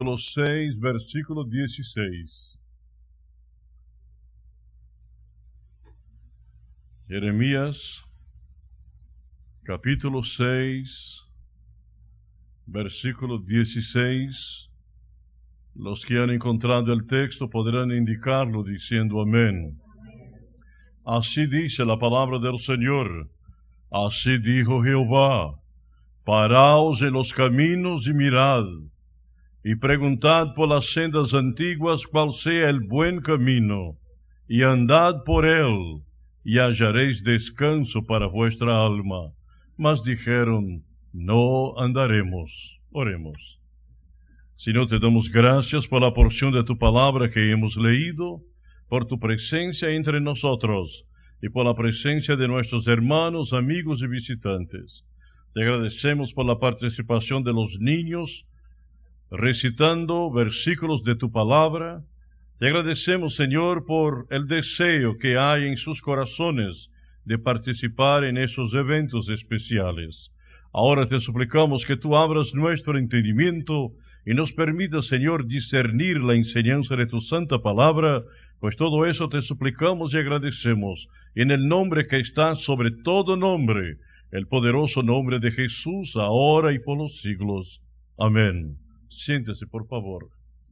capítulo 6, versículo 16. Jeremías, capítulo 6, versículo 16. Los que han encontrado el texto podrán indicarlo diciendo amén. Así dice la palabra del Señor. Así dijo Jehová: paraos en los caminos y mirad, y preguntad por las sendas antiguas cuál sea el buen camino, y andad por él, y hallaréis descanso para vuestra alma. Mas dijeron: no andaremos. Oremos. Señor, te damos gracias por la porción de tu palabra que hemos leído, por tu presencia entre nosotros, y por la presencia de nuestros hermanos, amigos y visitantes. Te agradecemos por la participación de los niños, recitando versículos de tu palabra. Te agradecemos, Señor, por el deseo que hay en sus corazones de participar en esos eventos especiales. Ahora te suplicamos que tú abras nuestro entendimiento y nos permitas, Señor, discernir la enseñanza de tu santa palabra, pues todo eso te suplicamos y agradecemos en el nombre que está sobre todo nombre, el poderoso nombre de Jesús, ahora y por los siglos. Amén. Siéntese, por favor.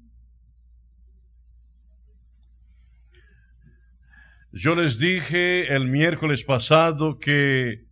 Yo les dije el miércoles pasado que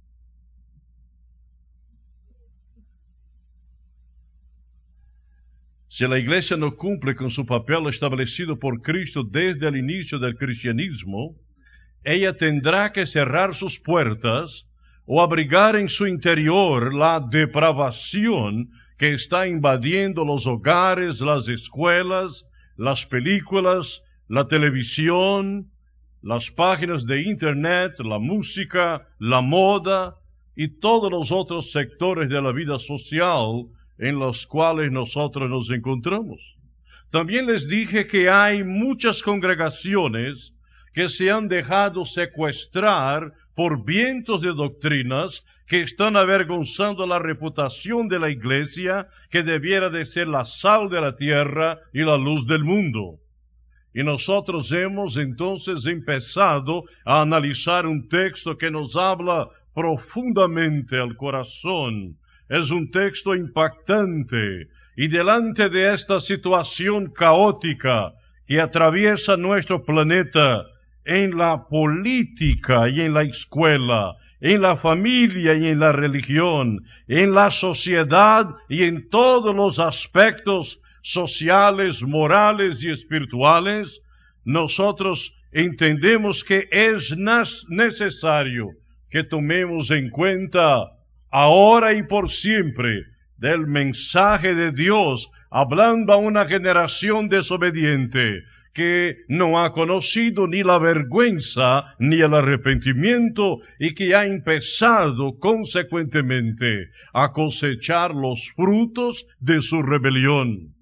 si la Iglesia no cumple con su papel establecido por Cristo desde el inicio del cristianismo, ella tendrá que cerrar sus puertas o abrigar en su interior la depravación que está invadiendo los hogares, las escuelas, las películas, la televisión, las páginas de internet, la música, la moda y todos los otros sectores de la vida social en los cuales nosotros nos encontramos. También les dije que hay muchas congregaciones que se han dejado secuestrar por vientos de doctrinas que están avergonzando la reputación de la Iglesia, que debiera de ser la sal de la tierra y la luz del mundo. Y nosotros hemos entonces empezado a analizar un texto que nos habla profundamente al corazón. Es un texto impactante, y delante de esta situación caótica que atraviesa nuestro planeta en la política y en la escuela, en la familia y en la religión, en la sociedad y en todos los aspectos sociales, morales y espirituales, nosotros entendemos que es necesario que tomemos en cuenta ahora y por siempre del mensaje de Dios, hablando a una generación desobediente que no ha conocido ni la vergüenza ni el arrepentimiento y que ha empezado consecuentemente a cosechar los frutos de su rebelión.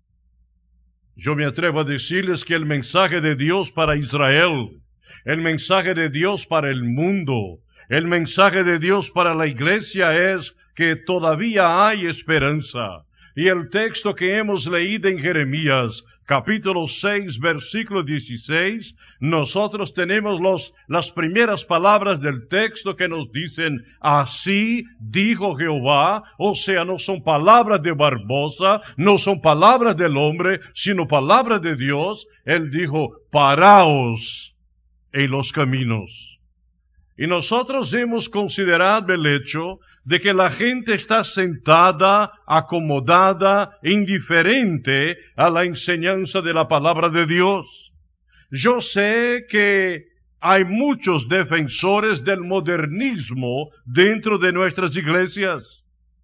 Yo me atrevo a decirles que el mensaje de Dios para Israel, el mensaje de Dios para el mundo, el mensaje de Dios para la Iglesia es que todavía hay esperanza. Y el texto que hemos leído en Jeremías, capítulo 6, versículo 16, nosotros tenemos las primeras palabras del texto que nos dicen: así dijo Jehová. O sea, no son palabras de Barbosa, no son palabras del hombre, sino palabras de Dios. Él dijo: paraos en los caminos. Y nosotros hemos considerado el hecho de que la gente está sentada, acomodada, indiferente a la enseñanza de la palabra de Dios. Yo sé que hay muchos defensores del modernismo dentro de nuestras iglesias.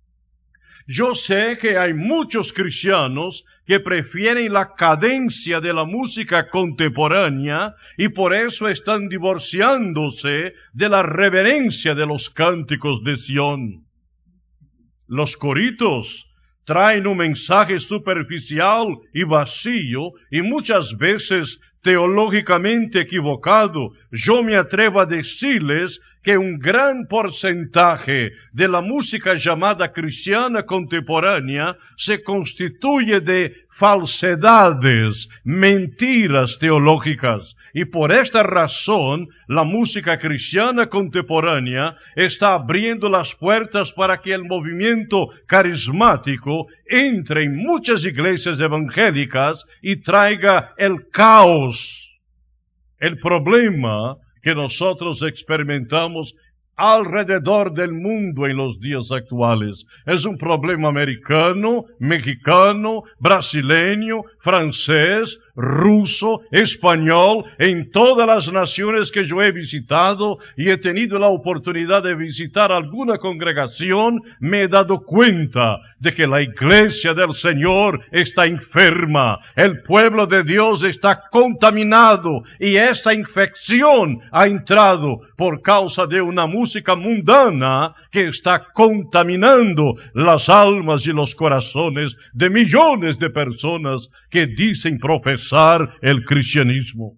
Yo sé que hay muchos cristianos que prefieren la cadencia de la música contemporánea y por eso están divorciándose de la reverencia de los cánticos de Sión. Los coritos traen un mensaje superficial y vacío y muchas veces teológicamente equivocado. Yo me atrevo a decirles que un gran porcentaje de la música llamada cristiana contemporánea se constituye de falsedades, mentiras teológicas. Y por esta razón, la música cristiana contemporánea está abriendo las puertas para que el movimiento carismático entre en muchas iglesias evangélicas y traiga el caos. El problema que nosotros experimentamos alrededor del mundo en los días actuales es un problema americano, mexicano, brasileño, francés, ruso, español, en todas las naciones que yo he visitado y he tenido la oportunidad de visitar alguna congregación, me he dado cuenta de que la iglesia del Señor está enferma, el pueblo de Dios está contaminado y esa infección ha entrado por causa de una música mundana que está contaminando las almas y los corazones de millones de personas que dicen profesar el cristianismo.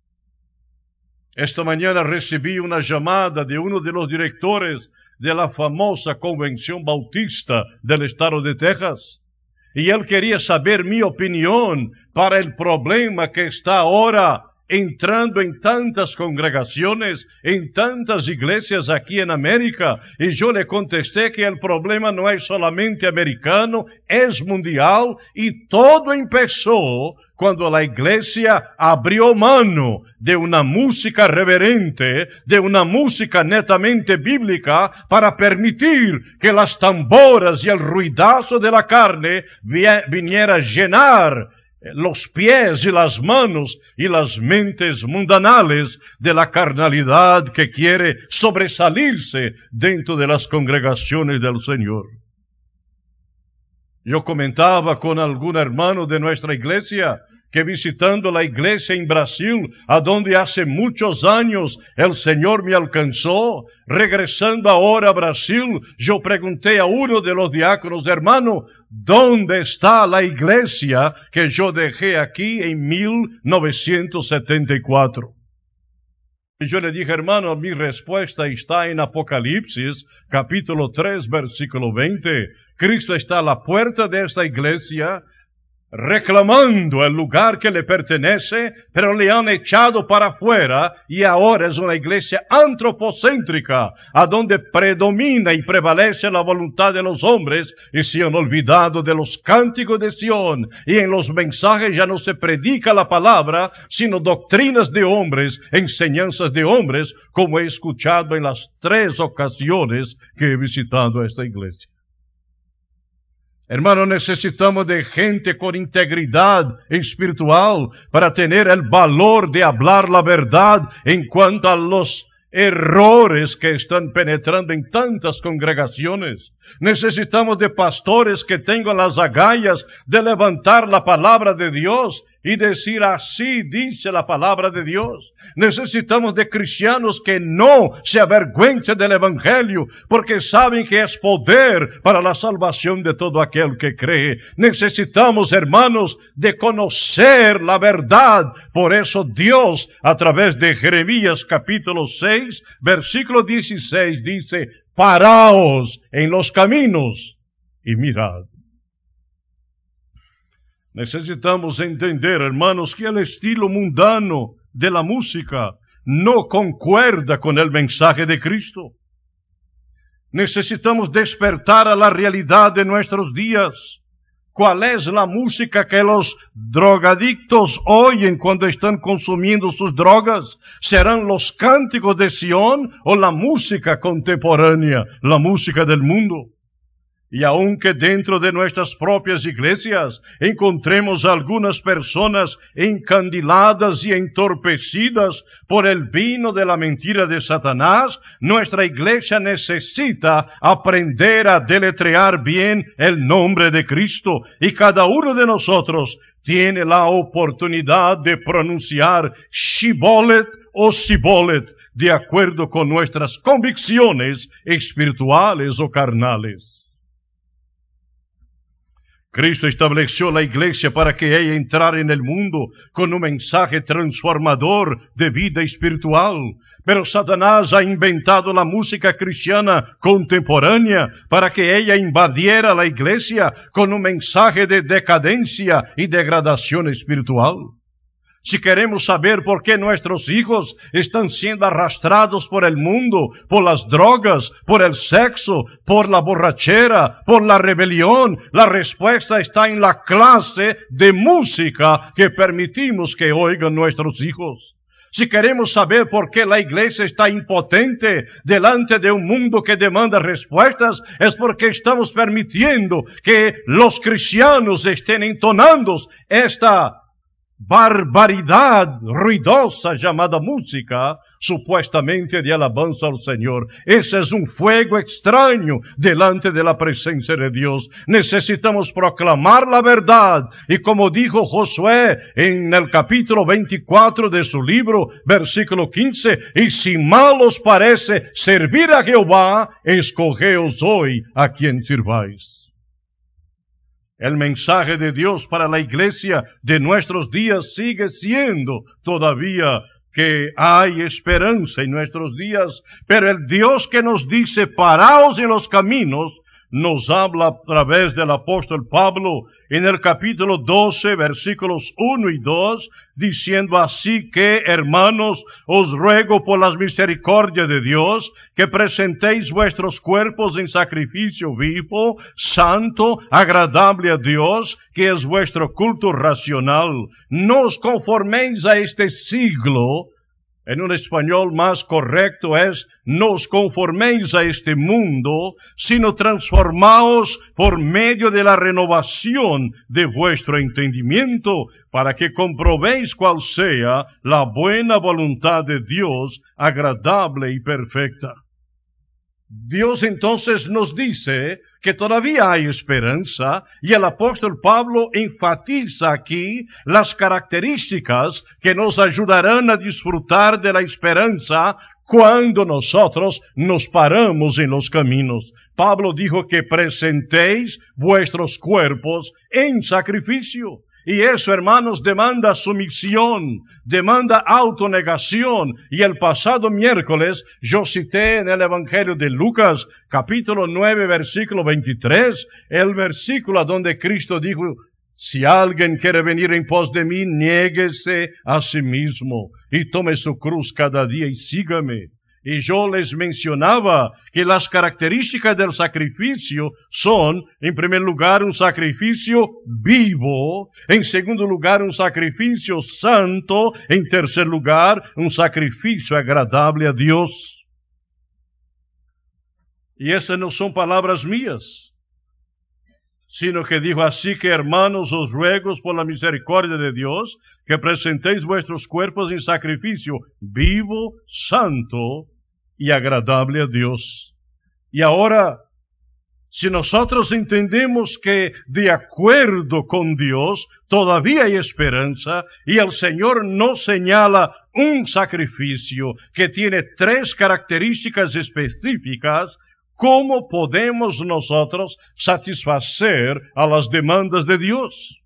Esta mañana recibí una llamada de uno de los directores de la famosa Convención Bautista del estado de Texas. Y él quería saber mi opinión para el problema que está ahora entrando en tantas congregaciones, en tantas iglesias aquí en América. Y yo le contesté que el problema no es solamente americano, es mundial y todo empezó cuando la iglesia abrió mano de una música reverente, de una música netamente bíblica, para permitir que las tamboras y el ruidazo de la carne viniera a llenar los pies y las manos y las mentes mundanales de la carnalidad que quiere sobresalirse dentro de las congregaciones del Señor. Yo comentaba con algún hermano de nuestra iglesia que visitando la iglesia en Brasil, a donde hace muchos años el Señor me alcanzó, regresando ahora a Brasil, yo pregunté a uno de los diáconos, hermano, ¿dónde está la iglesia que yo dejé aquí en 1974? Y yo le dije, hermano, mi respuesta está en Apocalipsis, capítulo 3, versículo 20. Cristo está a la puerta de esta iglesia, reclamando el lugar que le pertenece, pero le han echado para afuera y ahora es una iglesia antropocéntrica, a donde predomina y prevalece la voluntad de los hombres y se han olvidado de los cánticos de Sión y en los mensajes ya no se predica la palabra, sino doctrinas de hombres, enseñanzas de hombres, como he escuchado en las 3 ocasiones que he visitado esta iglesia. Hermano, necesitamos de gente con integridad espiritual para tener el valor de hablar la verdad en cuanto a los errores que están penetrando en tantas congregaciones. Necesitamos de pastores que tengan las agallas de levantar la palabra de Dios y decir así dice la palabra de Dios. Necesitamos de cristianos que no se avergüencen del evangelio porque saben que es poder para la salvación de todo aquel que cree. Necesitamos, hermanos, de conocer la verdad. Por eso Dios, a través de Jeremías capítulo 6, versículo 16, dice, paraos en los caminos y mirad. Necesitamos entender, hermanos, que el estilo mundano de la música no concuerda con el mensaje de Cristo. Necesitamos despertar a la realidad de nuestros días. ¿Cuál es la música que los drogadictos oyen cuando están consumiendo sus drogas? ¿Serán los cánticos de Sión o la música contemporánea, la música del mundo? Y aunque dentro de nuestras propias iglesias encontremos algunas personas encandiladas y entorpecidas por el vino de la mentira de Satanás, nuestra iglesia necesita aprender a deletrear bien el nombre de Cristo. Y cada uno de nosotros tiene la oportunidad de pronunciar Shibolet o Sibolet de acuerdo con nuestras convicciones espirituales o carnales. Cristo estableció la iglesia para que ella entrara en el mundo con un mensaje transformador de vida espiritual. Pero Satanás ha inventado la música cristiana contemporánea para que ella invadiera la iglesia con un mensaje de decadencia y degradación espiritual. Si queremos saber por qué nuestros hijos están siendo arrastrados por el mundo, por las drogas, por el sexo, por la borrachera, por la rebelión, la respuesta está en la clase de música que permitimos que oigan nuestros hijos. Si queremos saber por qué la iglesia está impotente delante de un mundo que demanda respuestas, es porque estamos permitiendo que los cristianos estén entonando esta barbaridad ruidosa llamada música, supuestamente de alabanza al Señor. Ese es un fuego extraño delante de la presencia de Dios. Necesitamos proclamar la verdad. Y como dijo Josué en el capítulo 24 de su libro, versículo 15, y si mal os parece servir a Jehová, escogeos hoy a quien sirváis. El mensaje de Dios para la iglesia de nuestros días sigue siendo todavía que hay esperanza en nuestros días, pero el Dios que nos dice paraos en los caminos, nos habla a través del apóstol Pablo en el capítulo 12, versículos 1 y 2, diciendo así que, hermanos, os ruego por las misericordias de Dios, que presentéis vuestros cuerpos en sacrificio vivo, santo, agradable a Dios, que es vuestro culto racional. No os conforméis a este siglo. En un español más correcto es, no os conforméis a este mundo, sino transformaos por medio de la renovación de vuestro entendimiento, para que comprobéis cuál sea la buena voluntad de Dios, agradable y perfecta. Dios entonces nos dice que todavía hay esperanza, y el apóstol Pablo enfatiza aquí las características que nos ayudarán a disfrutar de la esperanza cuando nosotros nos paramos en los caminos. Pablo dijo que presentéis vuestros cuerpos en sacrificio. Y eso, hermanos, demanda sumisión, demanda autonegación. Y el pasado miércoles yo cité en el Evangelio de Lucas, capítulo 9, versículo 23, el versículo donde Cristo dijo, si alguien quiere venir en pos de mí, niéguese a sí mismo y tome su cruz cada día y sígame. Y yo les mencionaba que las características del sacrificio son, en primer lugar, un sacrificio vivo, en segundo lugar, un sacrificio santo, en tercer lugar, un sacrificio agradable a Dios. Y esas no son palabras mías, sino que dijo así que, hermanos, os ruego por la misericordia de Dios, que presentéis vuestros cuerpos en sacrificio vivo, santo y agradable a Dios. Y ahora, si nosotros entendemos que de acuerdo con Dios todavía hay esperanza, y el Señor nos señala un sacrificio que tiene 3 características específicas, ¿cómo podemos nosotros satisfacer a las demandas de Dios?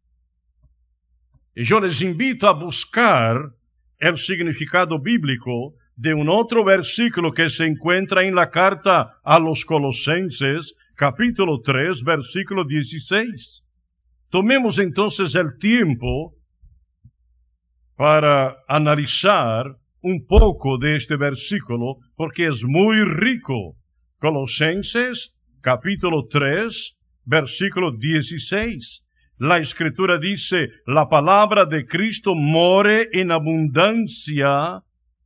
Y yo les invito a buscar el significado bíblico de un otro versículo que se encuentra en la carta a los Colosenses, capítulo 3, versículo 16. Tomemos entonces el tiempo para analizar un poco de este versículo, porque es muy rico. Colosenses, capítulo 3, versículo 16. La Escritura dice, la palabra de Cristo more en abundancia.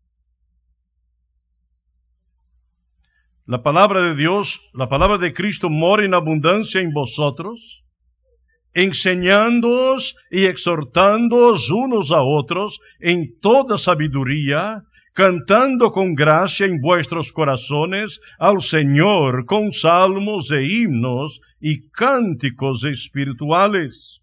La palabra de Dios, la palabra de Cristo mora en abundancia en vosotros, enseñándoos y exhortándoos unos a otros en toda sabiduría, cantando con gracia en vuestros corazones al Señor con salmos e himnos y cánticos espirituales.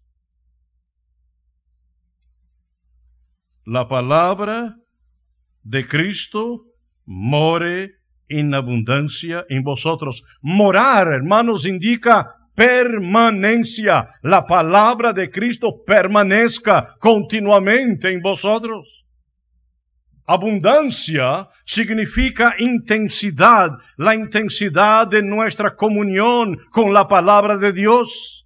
La palabra de Cristo more en abundancia en vosotros. Morar, hermanos, indica permanencia. La palabra de Cristo permanezca continuamente en vosotros. Abundancia significa intensidad, la intensidad de nuestra comunión con la palabra de Dios.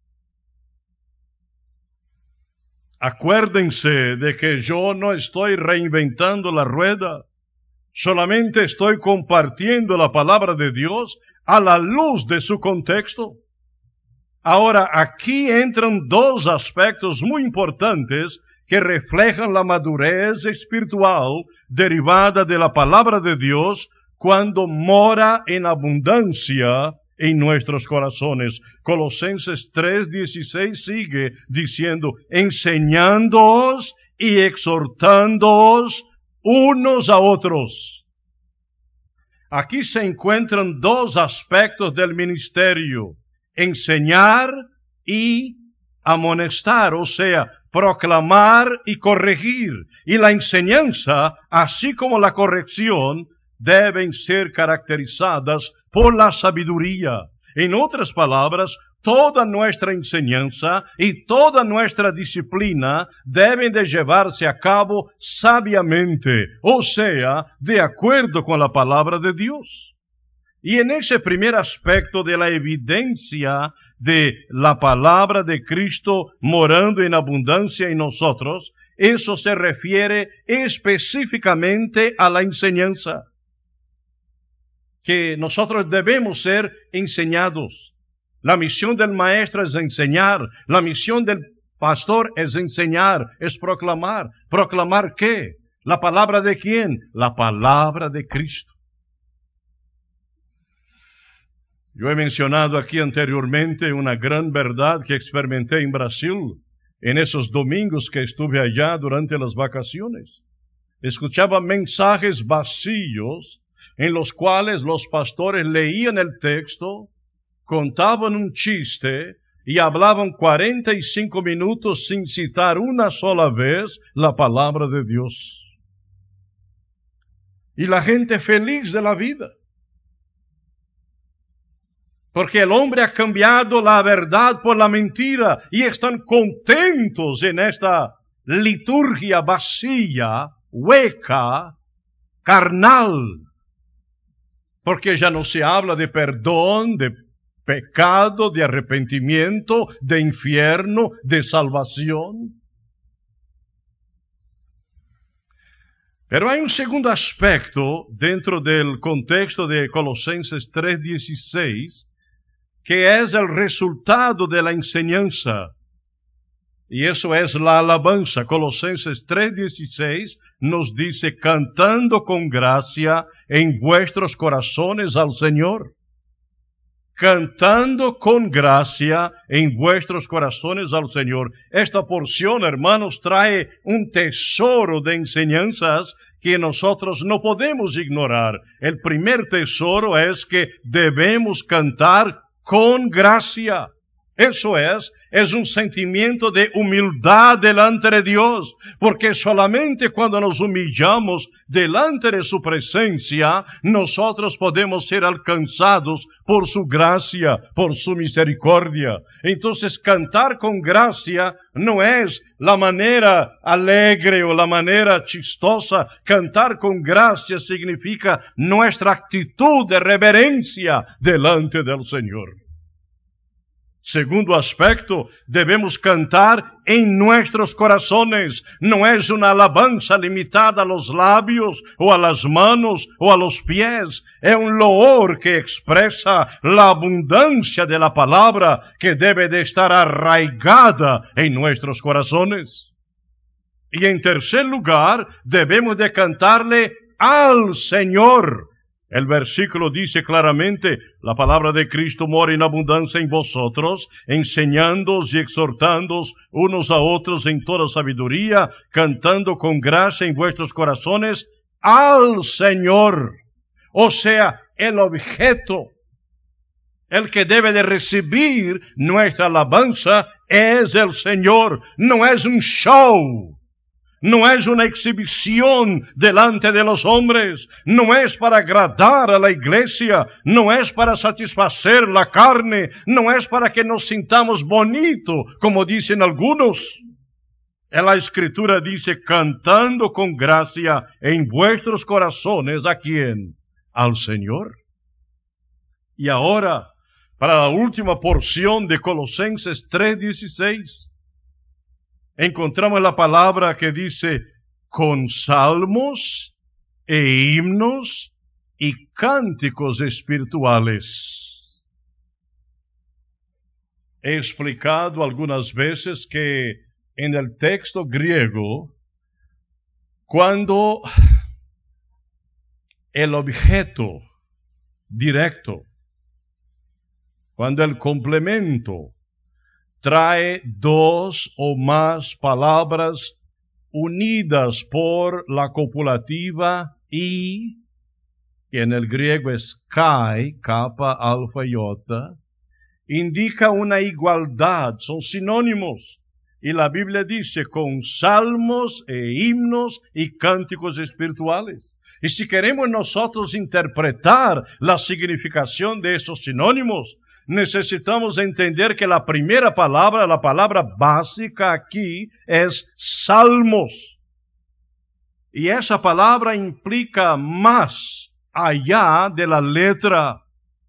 Acuérdense de que yo no estoy reinventando la rueda, solamente estoy compartiendo la palabra de Dios a la luz de su contexto. Ahora, aquí entran dos aspectos muy importantes que reflejan la madurez espiritual derivada de la palabra de Dios cuando mora en abundancia en nuestros corazones. Colosenses 3:16 sigue diciendo, enseñándoos y exhortándoos unos a otros. Aquí se encuentran dos aspectos del ministerio, enseñar y amonestar, o sea, proclamar y corregir. Y la enseñanza, así como la corrección, deben ser caracterizadas por la sabiduría. En otras palabras, toda nuestra enseñanza y toda nuestra disciplina deben de llevarse a cabo sabiamente, o sea, de acuerdo con la palabra de Dios. Y en ese primer aspecto de la evidencia de la palabra de Cristo morando en abundancia en nosotros, eso se refiere específicamente a la enseñanza. Que nosotros debemos ser enseñados. La misión del maestro es enseñar. La misión del pastor es enseñar, es proclamar. ¿Proclamar qué? ¿La palabra de quién? La palabra de Cristo. Yo he mencionado aquí anteriormente una gran verdad que experimenté en Brasil en esos domingos que estuve allá durante las vacaciones. Escuchaba mensajes vacíos en los cuales los pastores leían el texto, contaban un chiste y hablaban 45 minutos sin citar una sola vez la palabra de Dios. Y la gente feliz de la vida. Porque el hombre ha cambiado la verdad por la mentira y están contentos en esta liturgia vacía, hueca, carnal. Porque ya no se habla de perdón, de pecado, de arrepentimiento, de infierno, de salvación. Pero hay un segundo aspecto dentro del contexto de Colosenses 3:16, que es el resultado de la enseñanza. Y eso es la alabanza. Colosenses 3:16 nos dice, cantando con gracia en vuestros corazones al Señor. Cantando con gracia en vuestros corazones al Señor. Esta porción, hermanos, trae un tesoro de enseñanzas que nosotros no podemos ignorar. El primer tesoro es que debemos cantar con gracia. Eso es un sentimiento de humildad delante de Dios, porque solamente cuando nos humillamos delante de su presencia, nosotros podemos ser alcanzados por su gracia, por su misericordia. Entonces, cantar con gracia no es la manera alegre o la manera chistosa. Cantar con gracia significa nuestra actitud de reverencia delante del Señor. Segundo aspecto, debemos cantar en nuestros corazones. No es una alabanza limitada a los labios, o a las manos, o a los pies. Es un loor que expresa la abundancia de la palabra que debe de estar arraigada en nuestros corazones. Y en tercer lugar, debemos de cantarle al Señor. El versículo dice claramente, la palabra de Cristo mora en abundancia en vosotros, enseñándoos y exhortándoos unos a otros en toda sabiduría, cantando con gracia en vuestros corazones al Señor. O sea, el objeto, el que debe de recibir nuestra alabanza es el Señor. No es un show. no es una exhibición delante de los hombres, no es para agradar a la iglesia, no es para satisfacer la carne, no es para que nos sintamos bonito, como dicen algunos. En la Escritura dice, cantando con gracia en vuestros corazones, ¿a quién? Al Señor. Y ahora, para la última porción de Colosenses 3:16, encontramos la palabra que dice, con salmos e himnos y cánticos espirituales. He explicado algunas veces que en el texto griego, cuando el objeto directo, cuando el complemento trae dos o más palabras unidas por la copulativa y, que en el griego es kai, kappa, alfa y iota, indica una igualdad, son sinónimos. Y la Biblia dice, con salmos e himnos y cánticos espirituales. Y si queremos nosotros interpretar la significación de esos sinónimos, necesitamos entender que la primera palabra, la palabra básica aquí, es salmos. Y esa palabra implica más allá de la letra.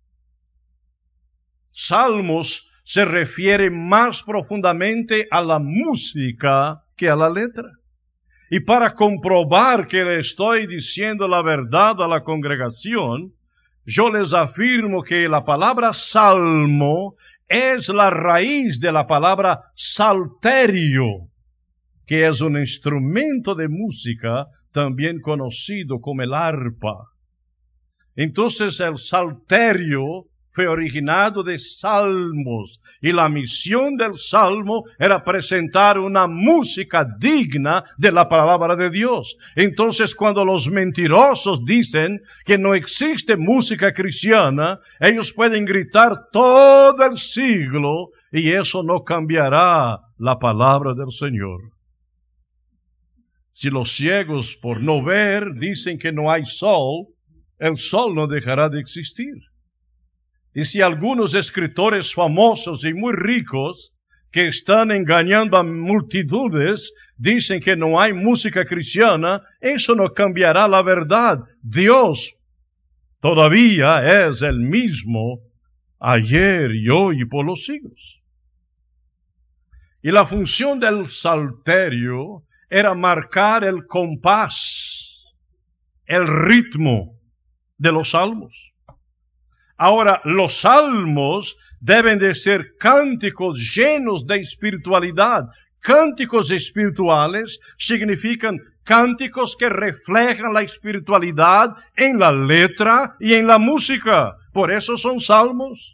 Salmos se refiere más profundamente a la música que a la letra. Y para comprobar que le estoy diciendo la verdad a la congregación, yo les afirmo que la palabra salmo es la raíz de la palabra salterio, que es un instrumento de música también conocido como el arpa. Entonces el salterio fue originado de salmos, y la misión del salmo era presentar una música digna de la palabra de Dios. Entonces, cuando los mentirosos dicen que no existe música cristiana, ellos pueden gritar todo el siglo, y eso no cambiará la palabra del Señor. Si los ciegos por no ver dicen que no hay sol, el sol no dejará de existir. Y si algunos escritores famosos y muy ricos que están engañando a multitudes dicen que no hay música cristiana, eso no cambiará la verdad. Dios todavía es el mismo ayer y hoy y por los siglos. Y la función del salterio era marcar el compás, el ritmo de los salmos. Ahora, los salmos deben de ser cánticos llenos de espiritualidad. Cánticos espirituales significan cánticos que reflejan la espiritualidad en la letra y en la música. Por eso son salmos.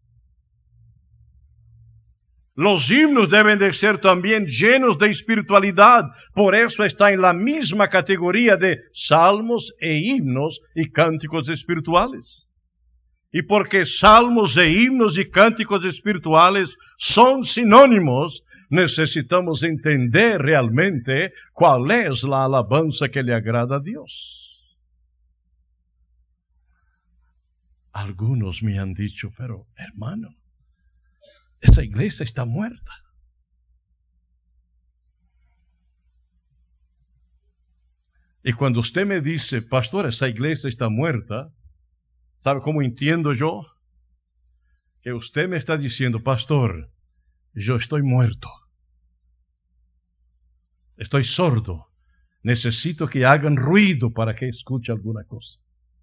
Los himnos deben de ser también llenos de espiritualidad. Por eso está en la misma categoría de salmos e himnos y cánticos espirituales. Y porque salmos e himnos y cánticos espirituales son sinónimos, necesitamos entender realmente cuál es la alabanza que le agrada a Dios. Algunos me han dicho, pero hermano, esa iglesia está muerta. Y cuando usted me dice, pastor, esa iglesia está muerta, ¿sabe cómo entiendo yo? Que usted me está diciendo, pastor, yo estoy muerto. Estoy sordo. Necesito que hagan ruido para que escuche alguna cosa.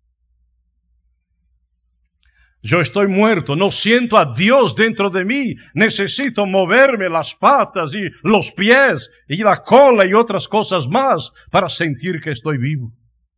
Yo estoy muerto, no siento a Dios dentro de mí. Necesito moverme las patas y los pies y la cola y otras cosas más para sentir que estoy vivo.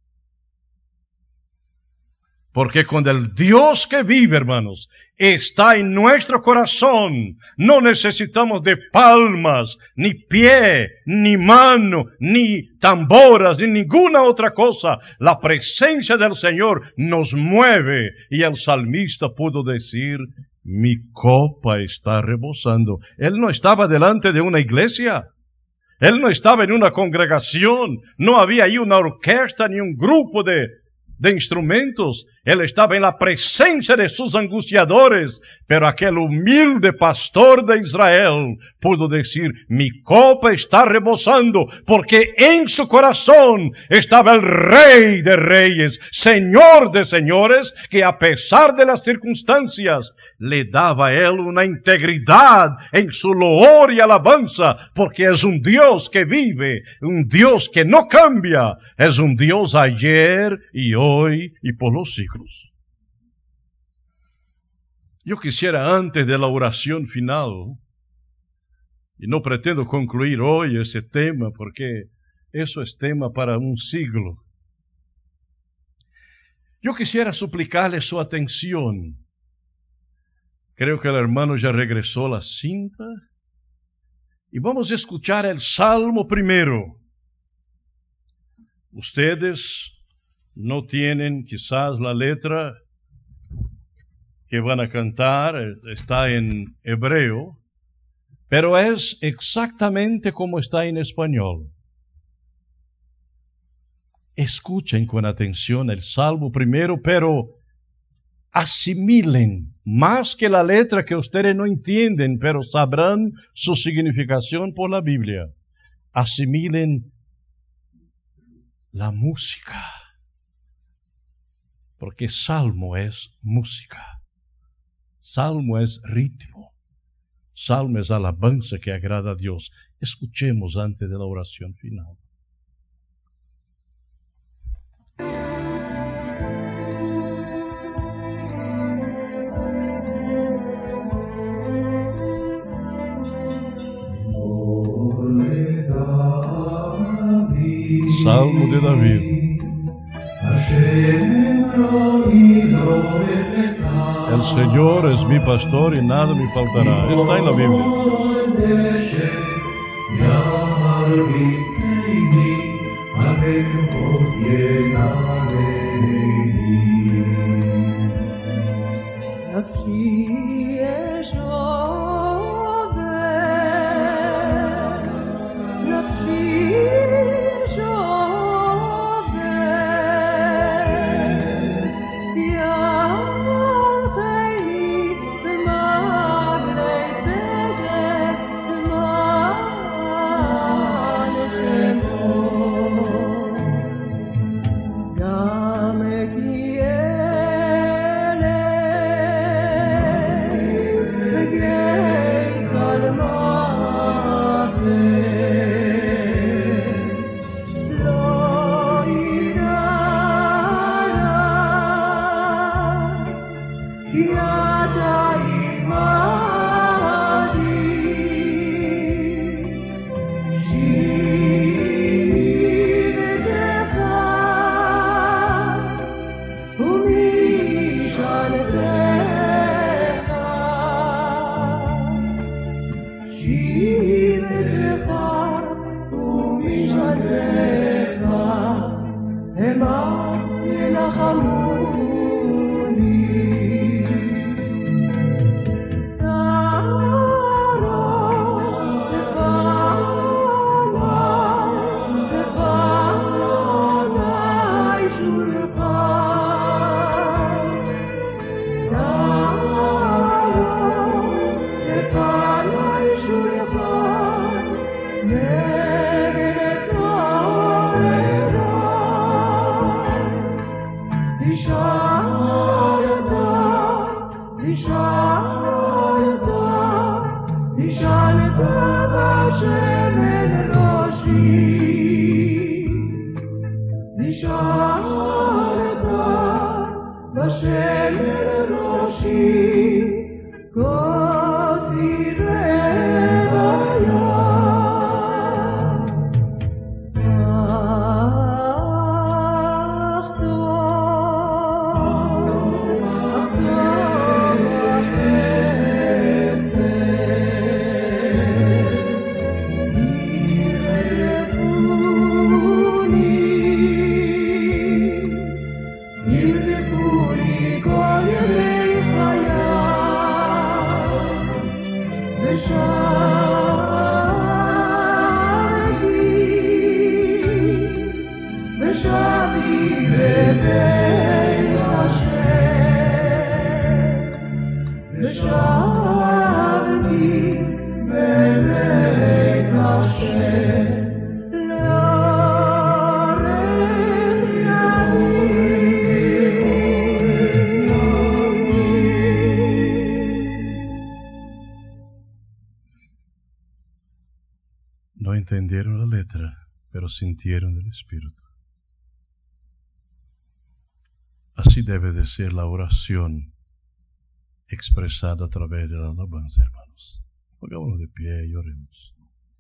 Porque cuando el Dios que vive, hermanos, está en nuestro corazón, no necesitamos de palmas, ni pie, ni mano, ni tamboras, ni ninguna otra cosa. La presencia del Señor nos mueve. Y el salmista pudo decir, mi copa está rebosando. Él no estaba delante de una iglesia. Él no estaba en una congregación, no había ahí una orquesta ni un grupo de instrumentos. Él estaba en la presencia de sus angustiadores, pero aquel humilde pastor de Israel pudo decir, mi copa está rebosando, porque en su corazón estaba el Rey de Reyes, Señor de Señores, que a pesar de las circunstancias, le daba a él una integridad en su loor y alabanza, porque es un Dios que vive, un Dios que no cambia, es un Dios ayer y hoy y por los siglos. Yo quisiera, antes de la oración final, y no pretendo concluir hoy ese tema, porque eso es tema para un siglo. Yo quisiera suplicarle su atención. Creo que el hermano ya regresó la cinta. Y vamos a escuchar el Salmo primero. Ustedes no tienen quizás la letra que van a cantar, está en hebreo, pero es exactamente como está en español. Escuchen con atención el Salmo primero, pero asimilen más que la letra que ustedes no entienden, pero sabrán su significación por la Biblia. Asimilen la música. Porque salmo es música, salmo es ritmo, salmo es alabanza que agrada a Dios. Escuchemos antes de la oración final. Salmo de David. El Señor es mi pastor y nada me faltará. Está en la Biblia. Beautiful, no entendieron la letra, pero sintieron el Espíritu. Así debe de ser la oración expresada a través de la alabanza, hermanos. Pongámonos de pie y oremos.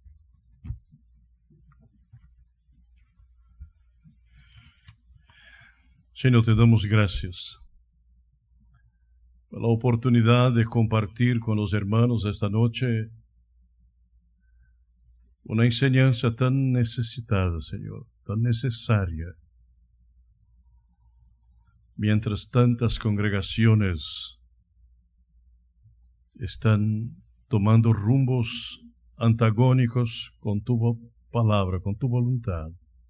Señor, te damos gracias por la oportunidad de compartir con los hermanos esta noche una enseñanza tan necesitada, Señor, tan necesaria. Mientras tantas congregaciones están tomando rumbos antagónicos con tu palabra, con tu voluntad,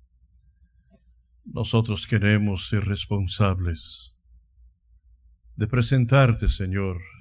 nosotros queremos ser responsables de presentarte, Señor,